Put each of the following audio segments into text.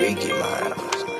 Biggie Miles.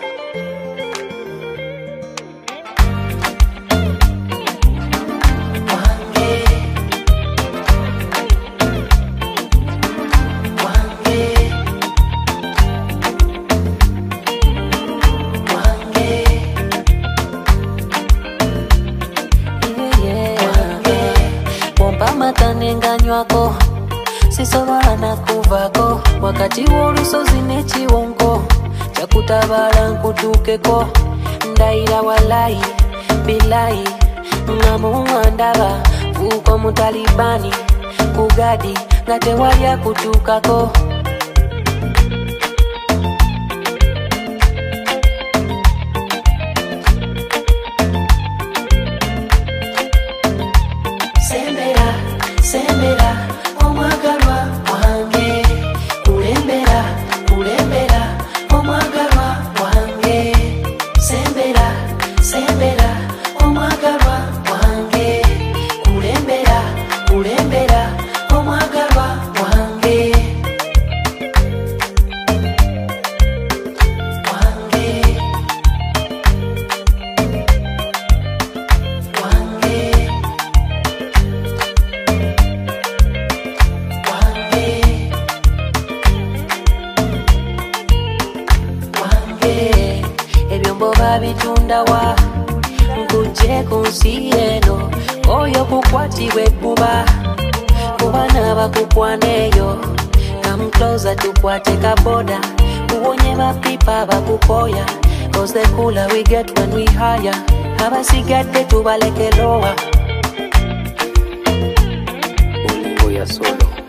Matanenganywako sisobola nakuvako wakati w'olusozi n'ekiwonko kyakutabala nkutuukeko ndayira walayi bilayi nga muwandaba fuuko mutalibani kugadi nga tewali akutuukako Sembera omwagalwa wange kulembera omwagalwa wange sembera omwagalwa wange kulembera omwagalwa wange ebyomboba bitundawa nkuje ku nsi eno oyo kukwatibwa ebbuba kuba n'abakukwaneeyo come closer tukwate kaboda kuwonye bapipa bakukoya cause the cooler we get when we hire abasigadde tubalekelowa Ulingo ya solo.